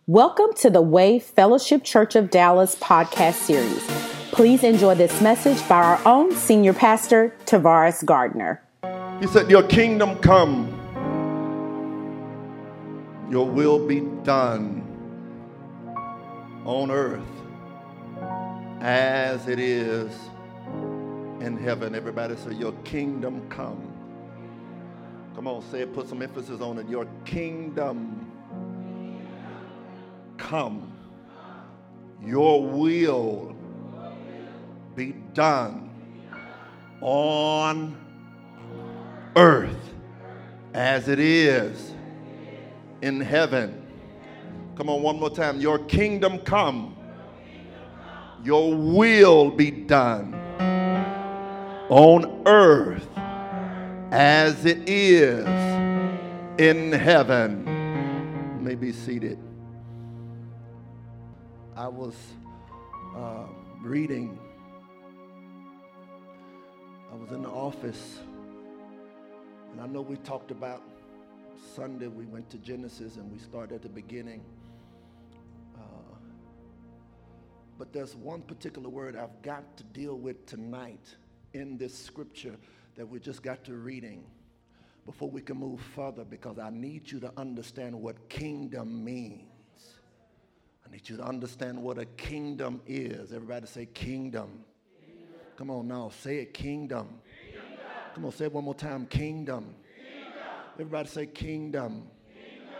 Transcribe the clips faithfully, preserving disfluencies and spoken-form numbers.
Welcome to the Way Fellowship Church of Dallas podcast series. Please enjoy this message by our own senior pastor, Tavares Gardner. He said, your kingdom come, your will be done on earth as it is in heaven. Everybody say, your kingdom come. Come on, say it, put some emphasis on it. Your kingdom come, your will be done on earth as it is in heaven. Come on, one more time. Your kingdom come, your will be done on earth as it is in heaven. You may be seated. I was uh, reading, I was in the office, and I know we talked about Sunday, we went to Genesis and we started at the beginning. Uh, but there's one particular word I've got to deal with tonight in this scripture that we just got to reading before we can move further, because I need you to understand what kingdom means. I need you to understand what a kingdom is. Everybody say kingdom. Kingdom. Come on now, say it, kingdom. Kingdom. Come on, say it one more time, kingdom. Kingdom. Everybody say kingdom. Kingdom.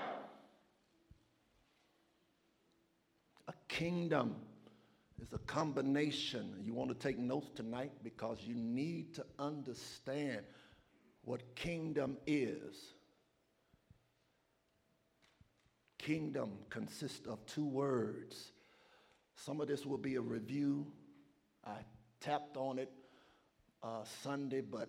A kingdom is a combination. You want to take notes tonight because you need to understand what kingdom is. Kingdom consists of two words. Some of this will be a review. I tapped on it uh, Sunday, but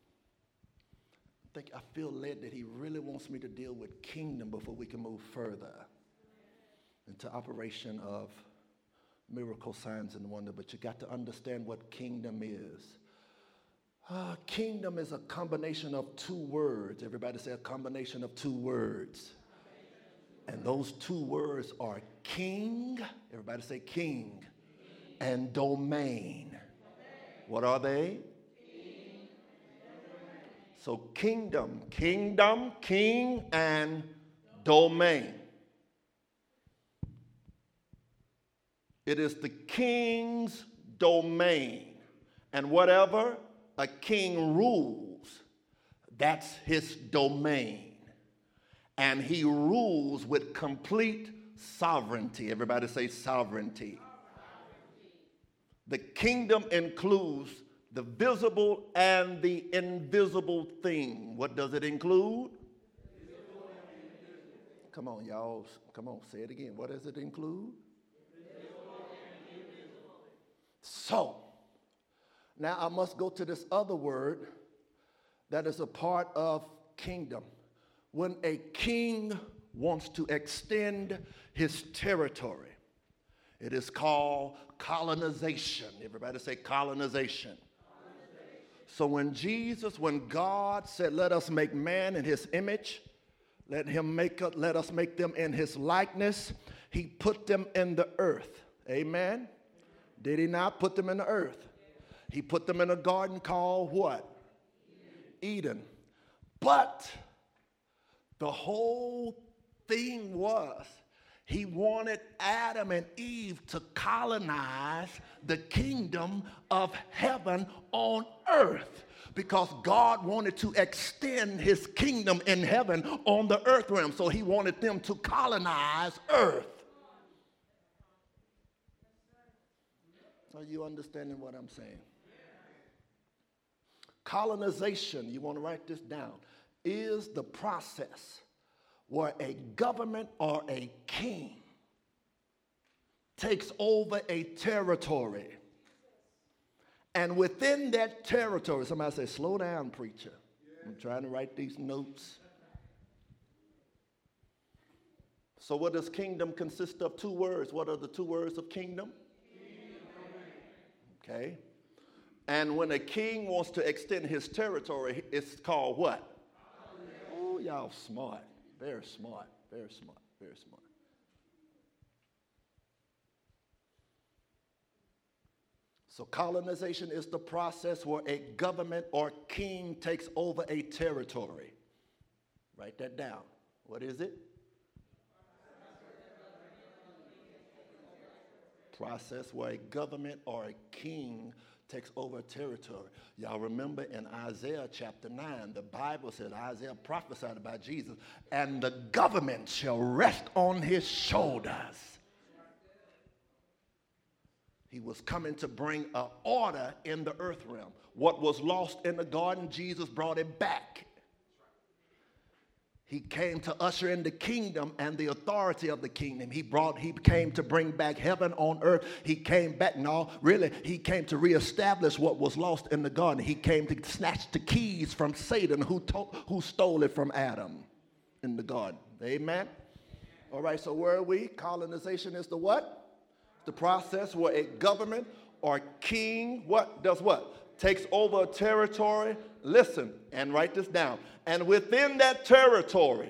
I think I feel led that he really wants me to deal with kingdom before we can move further into operation of miracle signs and wonder. But you got to understand what kingdom is. Uh, kingdom is a combination of two words. Everybody say a combination of two words. And those two words are king, everybody say king, and domain. What are they? So kingdom, kingdom, king, and domain. It is the king's domain. And whatever a king rules, that's his domain. And he rules with complete sovereignty. Everybody say sovereignty. The kingdom includes the visible and the invisible thing. What does it include? Come on, y'all. Come on, say it again. What does it include? So, now I must go to this other word that is a part of kingdom. When a king wants to extend his territory, it is called colonization. Everybody say colonization. colonization. So when Jesus, when God said, let us make man in his image, let him make us, let us make them in his likeness, he put them in the earth. Amen? Did he not put them in the earth? He put them in a garden called what? Eden. But the whole thing was he wanted Adam and Eve to colonize the kingdom of heaven on earth, because God wanted to extend his kingdom in heaven on the earth realm. So he wanted them to colonize earth. Are you understanding what I'm saying? Colonization, you want to write this down, is the process where a government or a king takes over a territory. And within that territory, somebody say, slow down, preacher. I'm trying to write these notes. So what does kingdom consist of? Two words. What are the two words of kingdom? Okay. And when a king wants to extend his territory, it's called what? Oh, y'all smart. Very smart. Very smart. Very smart. So colonization is the process where a government or king takes over a territory. Write that down. What is it? Process where a government or a king takes over a territory. Y'all remember in Isaiah chapter nine, the Bible said, Isaiah prophesied about Jesus, and the government shall rest on his shoulders. He was coming to bring an order in the earth realm. What was lost in the garden, Jesus brought it back. He came to usher in the kingdom and the authority of the kingdom. He brought, he came to bring back heaven on earth. He came back, no, really, he came to reestablish what was lost in the garden. He came to snatch the keys from Satan, who, to, who stole it from Adam in the garden. Amen? All right, so where are we? Colonization is the what? The process where a government or king, what, does what? Takes over a territory. Listen, and write this down. And within that territory,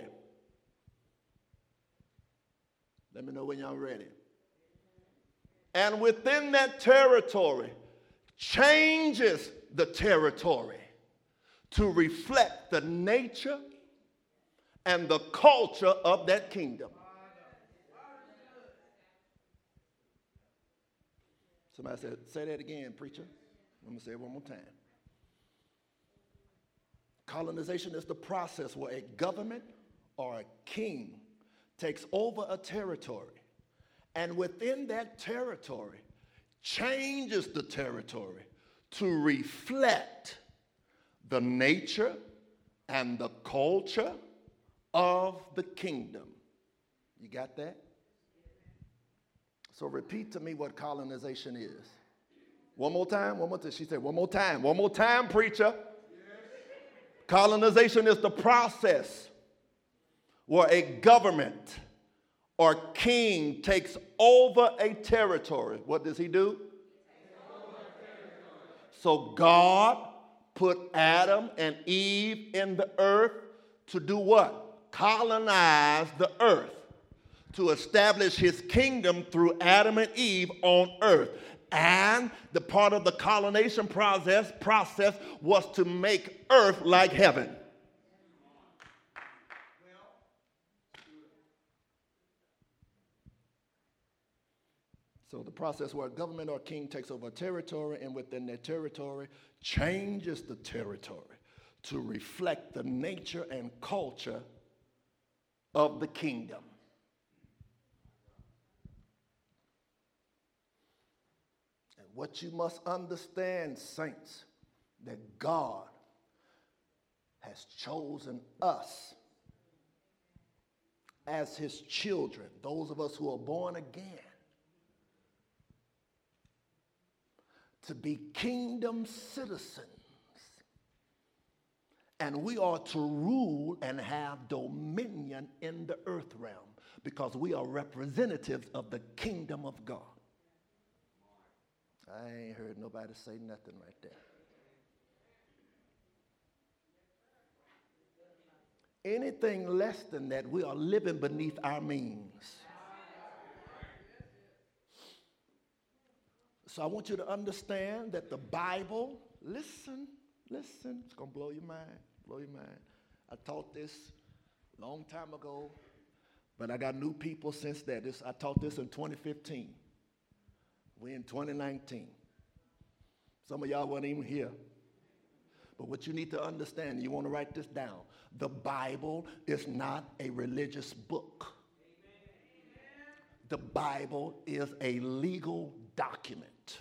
let me know when y'all ready. And within that territory, changes the territory to reflect the nature and the culture of that kingdom. Somebody said, say that again, preacher. I'm going to say it one more time. Colonization is the process where a government or a king takes over a territory, and within that territory changes the territory to reflect the nature and the culture of the kingdom. You got that? So repeat to me what colonization is. One more time, one more time. She said, one more time, one more time, preacher. Colonization is the process where a government or king takes over a territory. What does he do? So God put Adam and Eve in the earth to do what? Colonize the earth, to establish his kingdom through Adam and Eve on earth. And the part of the colonization process, process was to make earth like heaven. So the process where a government or king takes over a territory, and within that territory changes the territory to reflect the nature and culture of the kingdom. What you must understand, saints, that God has chosen us as his children, those of us who are born again, to be kingdom citizens. And we are to rule and have dominion in the earth realm because we are representatives of the kingdom of God. I ain't heard nobody say nothing right there. Anything less than that, we are living beneath our means. So I want you to understand that the Bible, listen, listen, it's going to blow your mind, blow your mind. I taught this a long time ago, but I got new people since that. This, I taught this in twenty fifteen. We're in twenty nineteen. Some of y'all weren't even here. But what you need to understand, you want to write this down. The Bible is not a religious book. The Bible is a legal document.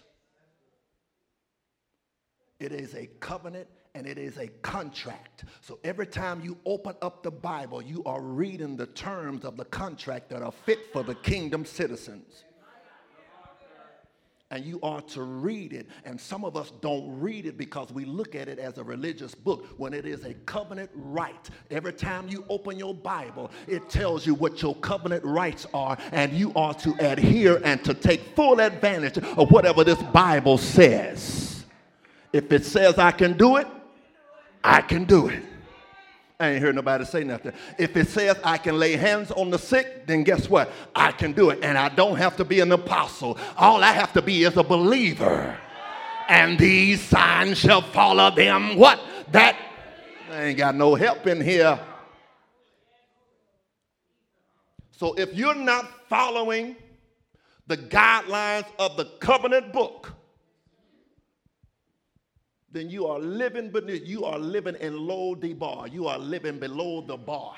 It is a covenant and it is a contract. So every time you open up the Bible, you are reading the terms of the contract that are fit for the kingdom citizens. And you are to read it. And some of us don't read it because we look at it as a religious book when it is a covenant right. Every time you open your Bible, it tells you what your covenant rights are, and you are to adhere and to take full advantage of whatever this Bible says. If it says I can do it, I can do it. I ain't heard nobody say nothing. If it says I can lay hands on the sick, then guess what? I can do it. And I don't have to be an apostle. All I have to be is a believer. And these signs shall follow them. What? That. I ain't got no help in here. So if you're not following the guidelines of the covenant book, then you are living beneath, you are living in low the bar. You are living below the bar.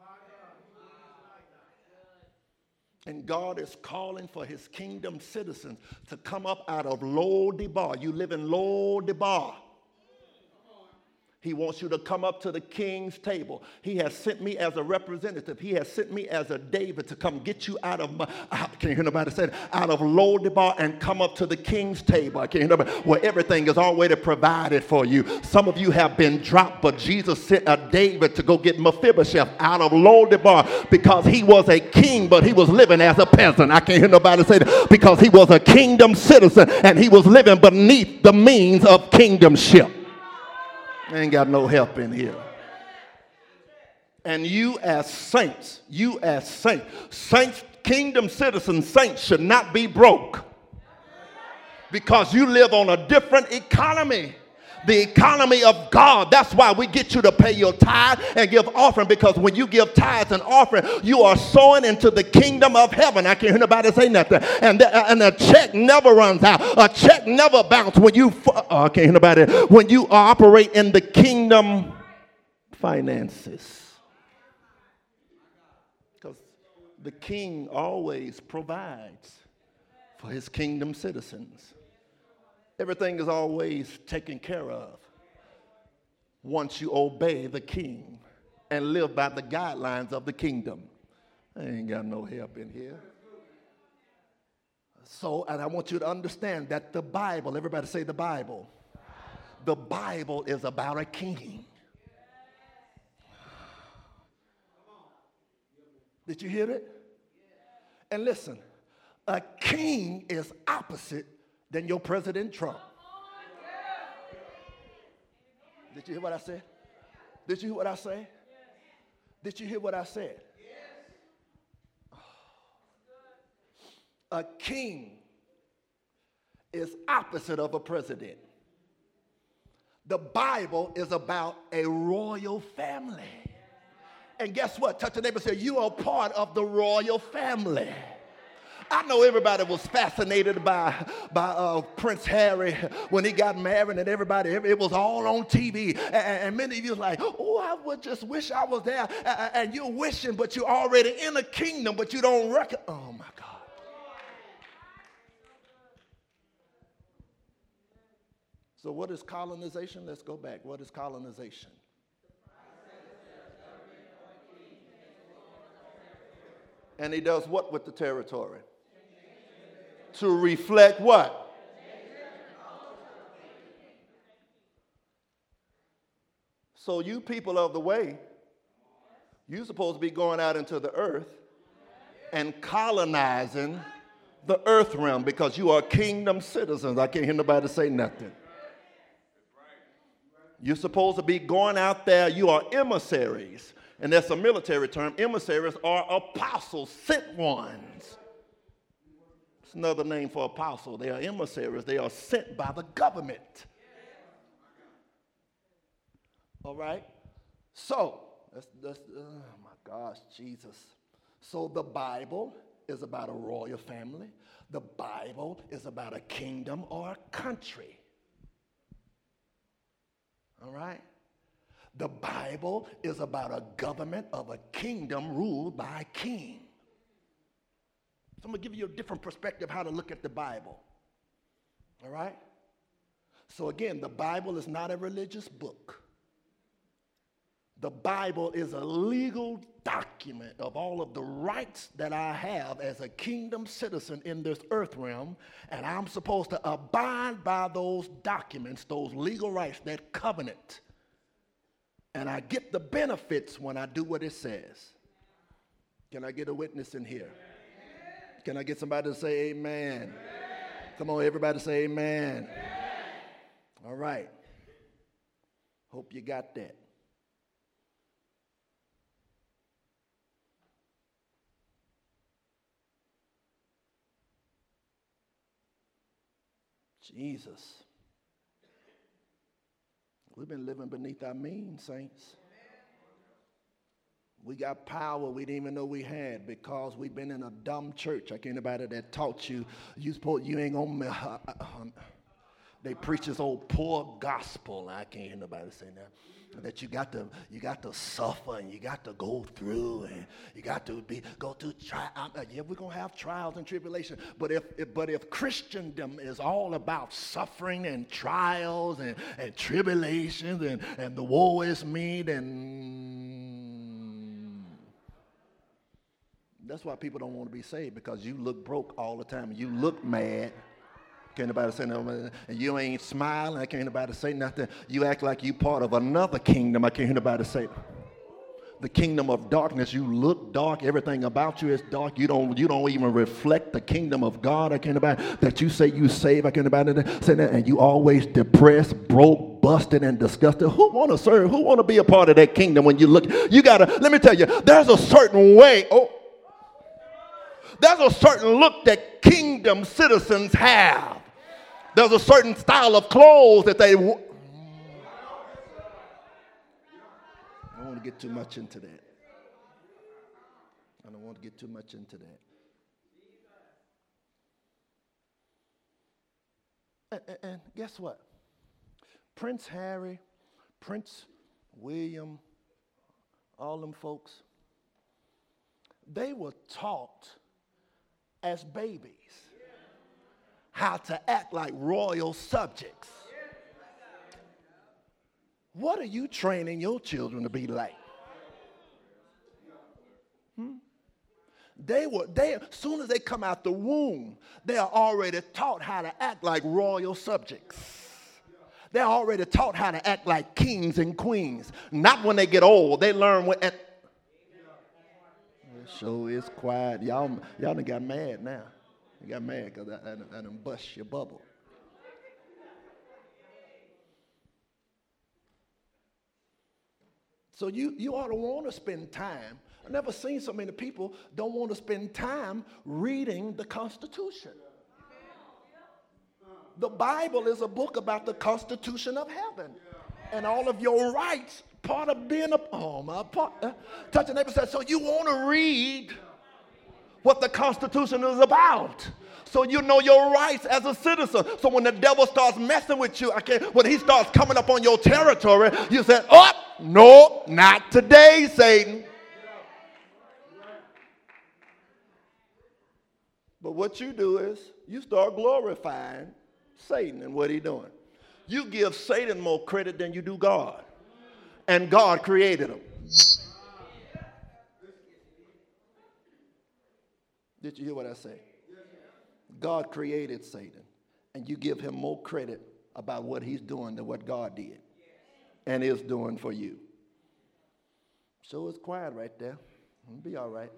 And God is calling for his kingdom citizens to come up out of low the bar. You live in low the bar. He wants you to come up to the king's table. He has sent me as a representative. He has sent me as a David to come get you out of, my, I can't hear nobody say it, out of Lodebar and come up to the king's table. I can't hear nobody, where everything is already provided for you. Some of you have been dropped, but Jesus sent a David to go get Mephibosheth out of Lodebar because he was a king, but he was living as a peasant. I can't hear nobody say that, because he was a kingdom citizen and he was living beneath the means of kingdomship. I ain't got no help in here. And you as saints, you as saints, saints, kingdom citizens, saints should not be broke because you live on a different economy. The economy of God. That's why we get you to pay your tithe and give offering, because when you give tithes and offering, you are sowing into the kingdom of heaven. I can't hear nobody say nothing. And the, and a check never runs out. A check never bounces when you, oh, I can't hear nobody, when you operate in the kingdom finances. Because the king always provides for his kingdom citizens. Everything is always taken care of once you obey the king and live by the guidelines of the kingdom. I ain't got no help in here. So, and I want you to understand that the Bible, everybody say the Bible. The Bible is about a king. Did you hear it? And listen, a king is opposite than your President Trump. Did you hear what I said? Did you hear what I said? Did you hear what I said? A king is opposite of a president. The Bible is about a royal family. And guess what? Touch the neighbor and say, you are part of the royal family. I know everybody was fascinated by, by uh, Prince Harry when he got married, and everybody, it was all on T V. And, and many of you was like, oh, I would just wish I was there. And you're wishing, but you're already in a kingdom, but you don't reckon. Oh, my God. So what is colonization? Let's go back. What is colonization? And he does what with the territory? To reflect what? So you people of the way, you're supposed to be going out into the earth and colonizing the earth realm because you are kingdom citizens. I can't hear nobody say nothing. You're supposed to be going out there. You are emissaries. And that's a military term. Emissaries are apostles, sent ones. It's another name for apostle. They are emissaries. They are sent by the government. All right? So, that's, that's, oh my gosh, Jesus. So the Bible is about a royal family. The Bible is about a kingdom or a country. All right? The Bible is about a government of a kingdom ruled by a king. So I'm going to give you a different perspective how to look at the Bible. All right? So again, the Bible is not a religious book. The Bible is a legal document of all of the rights that I have as a kingdom citizen in this earth realm, and I'm supposed to abide by those documents, those legal rights, that covenant. And I get the benefits when I do what it says. Can I get a witness in here? Can I get somebody to say amen? Amen. Come on, everybody say amen. Amen. All right. Hope you got that. Jesus. We've been living beneath our means, saints. We got power we didn't even know we had because we've been in a dumb church. Like anybody that taught you, you supposed you ain't gonna. Uh, uh, uh, they preach this old poor gospel. I can't hear nobody say that. That you got to you got to suffer and you got to go through and you got to be go through tri- yeah, we're gonna have trials and tribulation. But if, if but if Christendom is all about suffering and trials and, and tribulations and, and the woe is me, then that's why people don't want to be saved, because you look broke all the time. You look mad. Can't nobody say nothing. And you ain't smiling. I can't hear nobody say nothing. You act like you part of another kingdom. I can't hear nobody say it. The kingdom of darkness. You look dark. Everything about you is dark. You don't. You don't even reflect the kingdom of God. I can't hear nobody that you say you save. I can't hear nobody say that. And you always depressed, broke, busted, and disgusted. Who want to serve? Who want to be a part of that kingdom? When you look, you gotta. Let me tell you. There's a certain way. Oh. There's a certain look that kingdom citizens have. There's a certain style of clothes that they w- I don't want to get too much into that. I don't want to get too much into that. And, and, and guess what? Prince Harry, Prince William, all them folks, they were taught as babies how to act like royal subjects. What are you training your children to be like? Hmm? They were, they, as soon as they come out the womb, they are already taught how to act like royal subjects. They're already taught how to act like kings and queens. Not when they get old. They learn when. At, the show is quiet. Y'all, y'all done got mad now. You got mad because I, I, I done bust your bubble. So you, you ought to want to spend time. I've never seen so many people don't want to spend time reading the Constitution. The Bible is a book about the Constitution of heaven and all of your rights. Part of being a oh my part. Uh, touch your neighbor and say, so you want to read what the Constitution is about, so you know your rights as a citizen. So when the devil starts messing with you, okay, when he starts coming up on your territory, you say, oh, no, not today, Satan. But what you do is you start glorifying Satan and what he's doing. You give Satan more credit than you do God. And God created him. Did you hear what I say? God created Satan, and you give him more credit about what he's doing than what God did and is doing for you. So it's quiet right there. It'll be all right.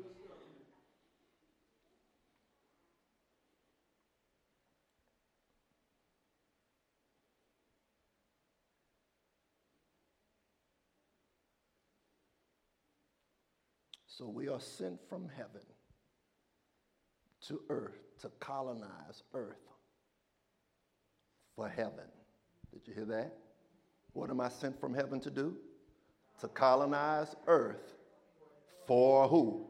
So we are sent from heaven to earth to colonize earth for heaven. Did you hear that? What am I sent from heaven to do? To colonize earth for who?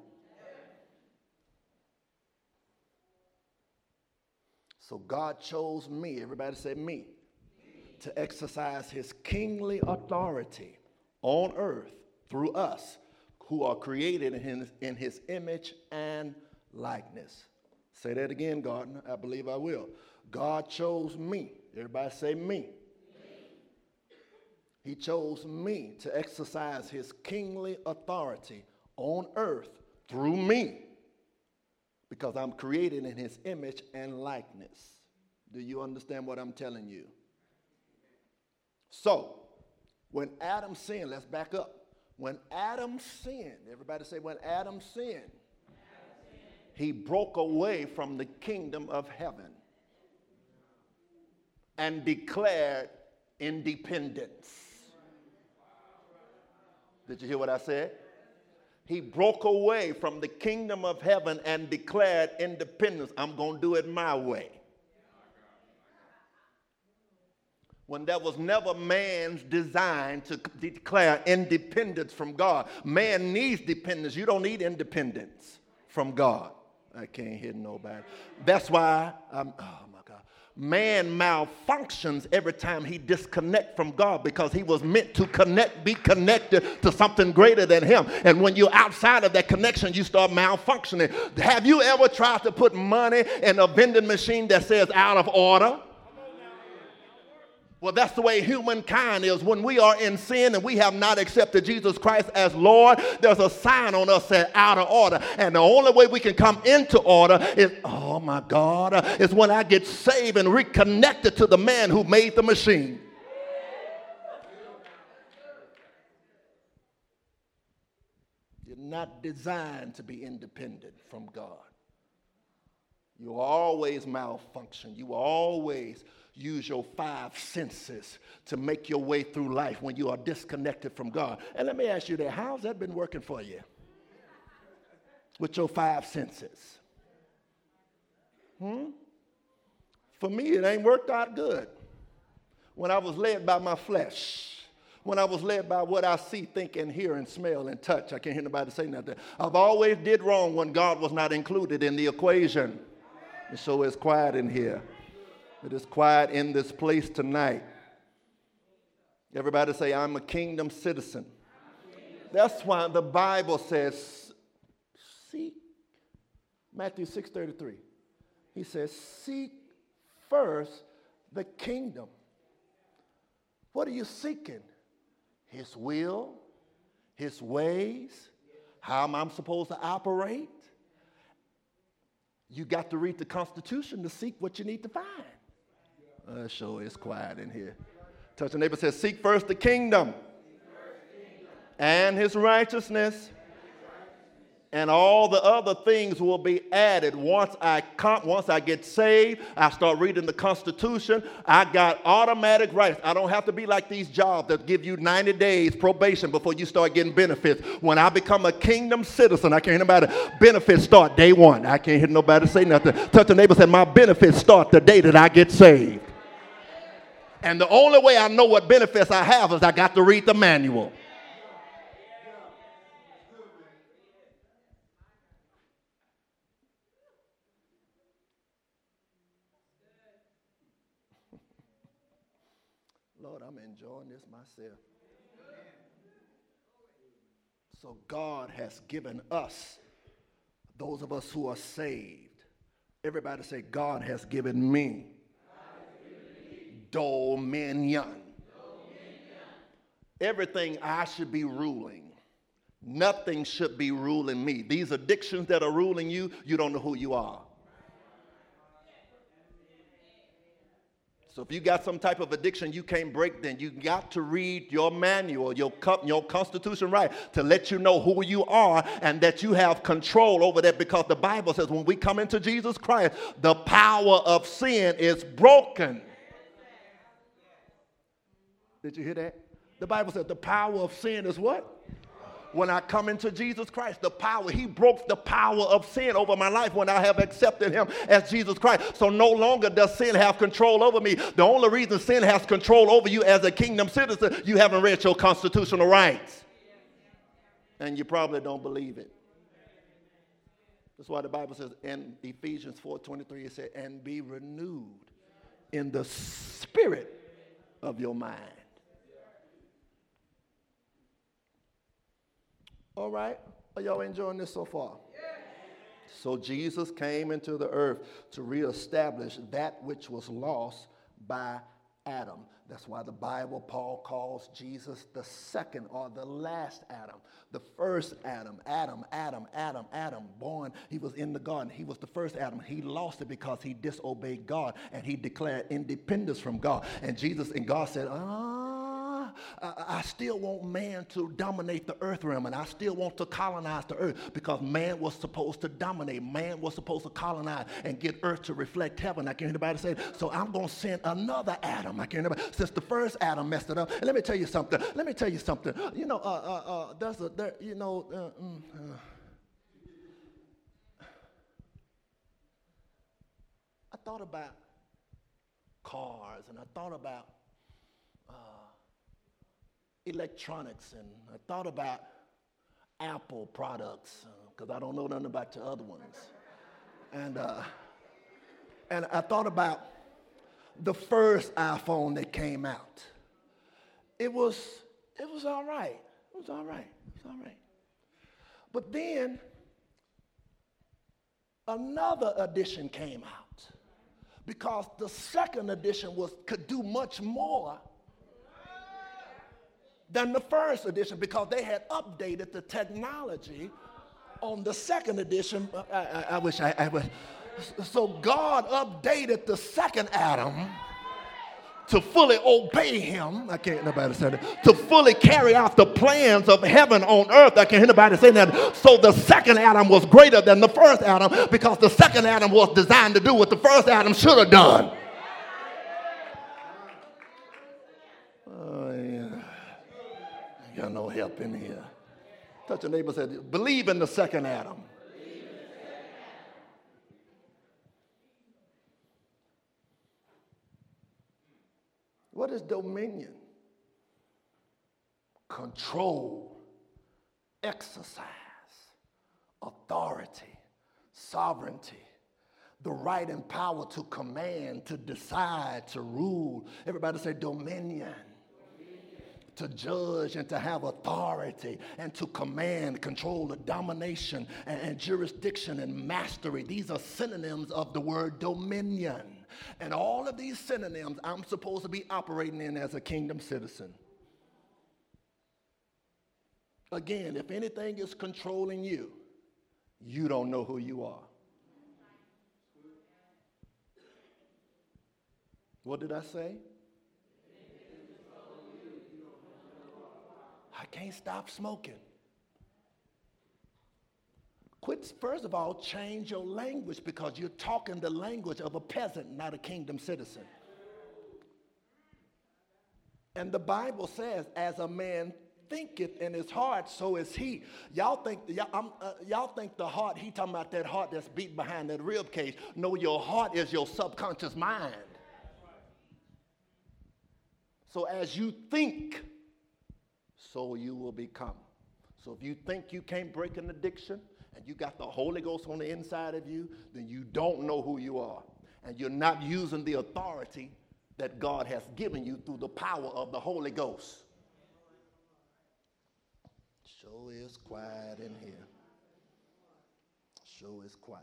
So God chose me, everybody say me, to exercise his kingly authority on earth through us who are created in his, in his image and likeness. Say that again, Gardner. I believe I will. God chose me. Everybody say me. me. He chose me to exercise his kingly authority on earth through me because I'm created in his image and likeness. Do you understand what I'm telling you? So, when Adam sinned, let's back up. When Adam sinned, everybody say when Adam sinned, he broke away from the kingdom of heaven and declared independence. Did you hear what I said? He broke away from the kingdom of heaven and declared independence. I'm going to do it my way. when that was never man's design to declare independence from God. Man needs dependence. You don't need independence from God. I can't hear nobody. That's why I'm, oh my God. Man malfunctions every time he disconnects from God, because he was meant to connect, be connected to something greater than him. And when you're outside of that connection, you start malfunctioning. Have you ever tried to put money in a vending machine that says out of order? Well, that's the way humankind is. When we are in sin and we have not accepted Jesus Christ as Lord, there's a sign on us that out of order. And the only way we can come into order is, oh my God, uh, is when I get saved and reconnected to the man who made the machine. You're not designed to be independent from God. You always malfunction. You always use your five senses to make your way through life when you are disconnected from God. And let me ask you that, how's that been working for you with your five senses? Hmm? For me, it ain't worked out good. When I was led by my flesh, when I was led by what I see, think, and hear, and smell, and touch, I can't hear nobody say nothing. I've always did wrong when God was not included in the equation. And so it's quiet in here. It is quiet in this place tonight. Everybody say, I'm a kingdom citizen. That's why the Bible says, seek. Matthew six thirty-three. He says, seek first the kingdom. What are you seeking? His will, his ways, how am I supposed to operate? You got to read the Constitution to seek what you need to find. Uh, sure, it's quiet in here. Touch the neighbor, says, seek first the kingdom and his righteousness, and all the other things will be added. Once I come, once I get saved, I start reading the Constitution. I got automatic rights. I don't have to be like these jobs that give you ninety days probation before you start getting benefits. When I become a kingdom citizen, I can't hear nobody. Benefits start day one. I can't hear nobody say nothing. Touch the neighbor, said, my benefits start the day that I get saved. And the only way I know what benefits I have is I got to read the manual. Lord, I'm enjoying this myself. So God has given us, those of us who are saved, everybody say, God has given me dominion. Everything I should be ruling. Nothing should be ruling me. These addictions that are ruling you, you don't know who you are. So if you got some type of addiction you can't break, then you got to read your manual, your, your Constitution right, to let you know who you are and that you have control over that, because the Bible says when we come into Jesus Christ, the power of sin is broken. Did you hear that? The Bible says the power of sin is what? When I come into Jesus Christ, the power, he broke the power of sin over my life when I have accepted him as Jesus Christ. So no longer does sin have control over me. The only reason sin has control over you as a kingdom citizen, you haven't read your constitutional rights. And you probably don't believe it. That's why the Bible says in Ephesians four twenty-three, it said, and be renewed in the spirit of your mind. All right? Are y'all enjoying this so far? Yes. So Jesus came into the earth to reestablish that which was lost by Adam. That's why the Bible, Paul calls Jesus the second or the last Adam. The first Adam, Adam, Adam, Adam, Adam, born, he was in the garden. He was the first Adam. He lost it because he disobeyed God and he declared independence from God. And Jesus and God said, ah, I still want man to dominate the earth realm, and I still want to colonize the earth, because man was supposed to dominate. Man was supposed to colonize and get earth to reflect heaven. I can't hear anybody say it. So I'm going to send another Adam. I can't hear anybody. Since the first Adam messed it up. And let me tell you something. Let me tell you something. You know, uh, uh, uh, there's a, there, you know, uh, mm, uh, I thought about cars, and I thought about uh, electronics, and I thought about Apple products, because uh, I don't know nothing about the other ones. And, uh, and I thought about the first iPhone that came out. It was, it was all right. It was all right. It was all right. But then another edition came out, because the second edition was could do much more than the first edition, because they had updated the technology on the second edition. I, I, I wish I, I would. So God updated the second Adam to fully obey him. I can't hear nobody say that. To fully carry out the plans of heaven on earth. I can't hear nobody say that. So the second Adam was greater than the first Adam, because the second Adam was designed to do what the first Adam should have done. Oh, yeah. I got no help in here. Touch your neighbor and say, believe in the second Adam. What is dominion? Control, exercise, authority, sovereignty, the right and power to command, to decide, to rule. Everybody say dominion. To judge and to have authority and to command, control, the domination and, and jurisdiction and mastery. These are synonyms of the word dominion. And all of these synonyms I'm supposed to be operating in as a kingdom citizen. Again, if anything is controlling you, you don't know who you are. What did I say? I can't stop smoking. Quit, first of all, change your language, because you're talking the language of a peasant, not a kingdom citizen. And the Bible says, as a man thinketh in his heart, so is he. Y'all think, y'all, I'm, uh, y'all think the heart, he talking about that heart that's beating behind that rib cage. No, your heart is your subconscious mind. So as you think, so you will become. So if you think you can't break an addiction and you got the Holy Ghost on the inside of you, then you don't know who you are. And you're not using the authority that God has given you through the power of the Holy Ghost. Sure is quiet in here. Sure is quiet.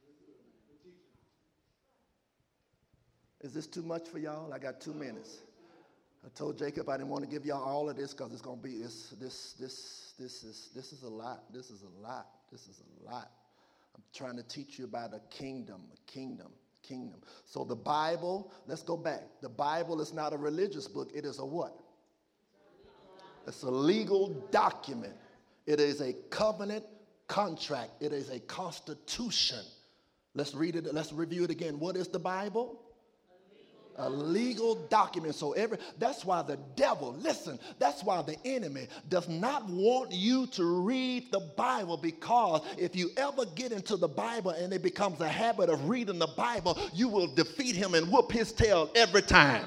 Is this too much for y'all? I got two minutes. I told Jacob I didn't want to give y'all all of this, because it's going to be this, this, this, this is, this is a lot. This is a lot. This is a lot. I'm trying to teach you about a kingdom, a kingdom, kingdom. So the Bible, let's go back. The Bible is not a religious book. It is a what? It's a legal document. It is a covenant contract. It is a constitution. Let's read it. Let's review it again. What is the Bible? A legal document. So every that's why the devil, listen, that's why the enemy does not want you to read the Bible, because if you ever get into the Bible and it becomes a habit of reading the Bible, you will defeat him and whoop his tail every time.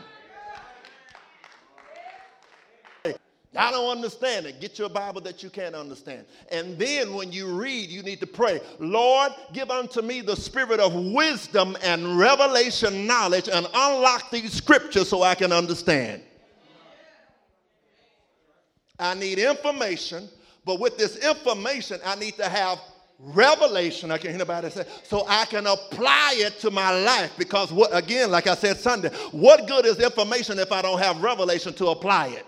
I don't understand it. Get you a Bible that you can understand. And then when you read, you need to pray, Lord, give unto me the spirit of wisdom and revelation knowledge, and unlock these scriptures so I can understand. I need information, but with this information, I need to have revelation. I can hear nobody say, so I can apply it to my life. Because what, again, like I said Sunday, what good is information if I don't have revelation to apply it?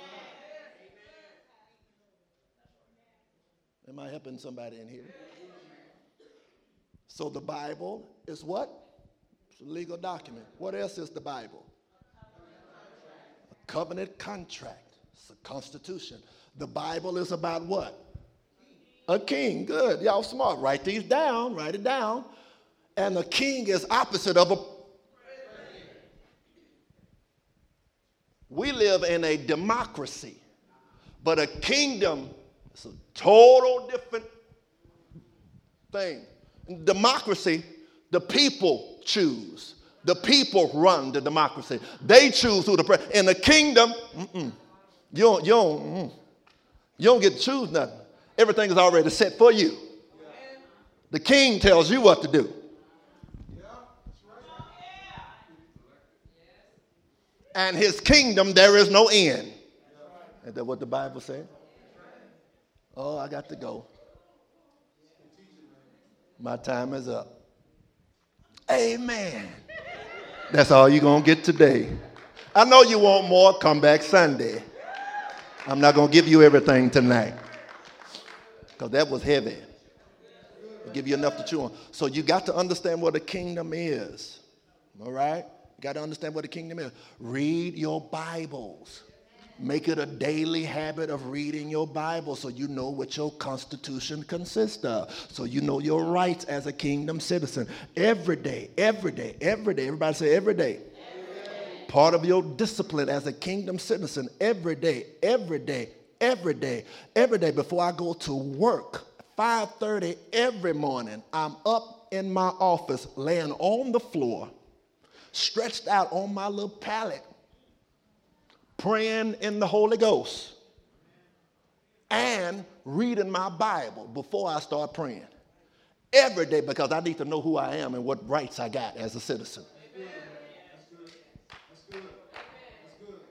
Am I helping somebody in here? So the Bible is what? It's a legal document. What else is the Bible? A covenant contract. It's a constitution. The Bible is about what? A king. Good. Y'all smart. Write these down. Write it down. And a king is opposite of a... We live in a democracy, but a kingdom is a total different thing. In democracy, the people choose. The people run the democracy. They choose who to pray. In the kingdom, mm-mm, you don't, you, don't, mm, you don't get to choose nothing. Everything is already set for you. The king tells you what to do. And his kingdom, there is no end. Is that what the Bible says? Oh, I got to go. My time is up. Amen. That's all you're going to get today. I know you want more. Come back Sunday. I'm not going to give you everything tonight because that was heavy. I'll give you enough to chew on. So you got to understand what a kingdom is. All right? You got to understand what a kingdom is. Read your Bibles. Make it a daily habit of reading your Bible so you know what your constitution consists of. So you know your rights as a kingdom citizen. Every day, every day, every day. Everybody say every day. Every day. Part of your discipline as a kingdom citizen, every day, every day, every day, every day before I go to work, five thirty every morning, I'm up in my office laying on the floor, stretched out on my little pallet, praying in the Holy Ghost and reading my Bible before I start praying. Every day, because I need to know who I am and what rights I got as a citizen. That's good. That's good. That's good.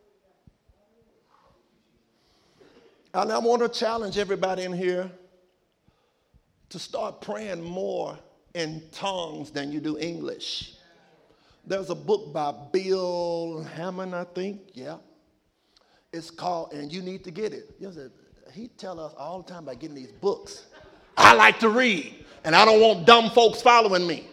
And I want to challenge everybody in here to start praying more in tongues than you do English. There's a book by Bill Hammond, I think. Yeah. It's called, and you need to get it. You know, he tells us all the time about getting these books. I like to read, and I don't want dumb folks following me.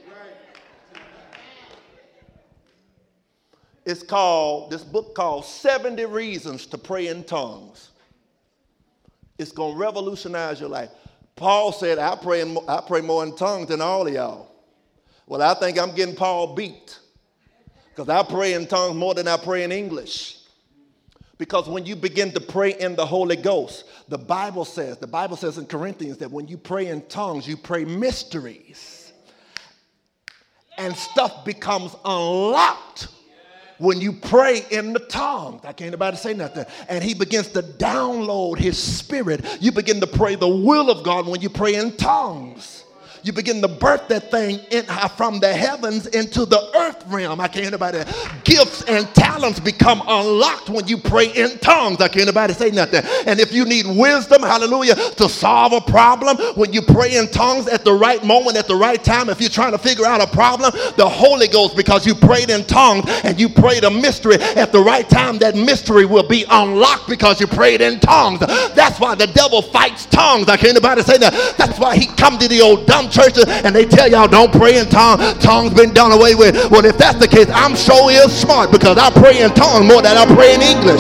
It's called, this book called seventy Reasons to Pray in Tongues. It's going to revolutionize your life. Paul said, I pray, in, I pray more in tongues than all of y'all. Well, I think I'm getting Paul beat. Because I pray in tongues more than I pray in English. Because when you begin to pray in the Holy Ghost, the Bible says, the Bible says in Corinthians that when you pray in tongues, you pray mysteries. And stuff becomes unlocked when you pray in the tongues. I can't nobody say nothing. And he begins to download his spirit. You begin to pray the will of God when you pray in tongues. You begin to birth that thing in, from the heavens into the earth realm. I can't nobody. Gifts and talents become unlocked when you pray in tongues. I can't nobody say nothing. And if you need wisdom, hallelujah, to solve a problem, when you pray in tongues at the right moment, at the right time, if you're trying to figure out a problem, the Holy Ghost, because you prayed in tongues and you prayed a mystery at the right time, that mystery will be unlocked because you prayed in tongues. That's why the devil fights tongues. I can't nobody say that. That's why he come to the old dumb churches and they tell y'all don't pray in tongues. Tongues been done away with. Well, if that's the case, I'm sure is smart because I pray in tongues more than I pray in English.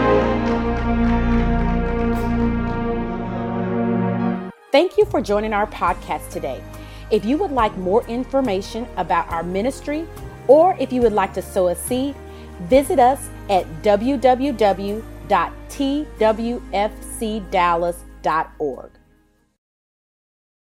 Thank you for joining our podcast today. If you would like more information about our ministry, or if you would like to sow a seed, visit us at w w w dot t w f c dallas dot org.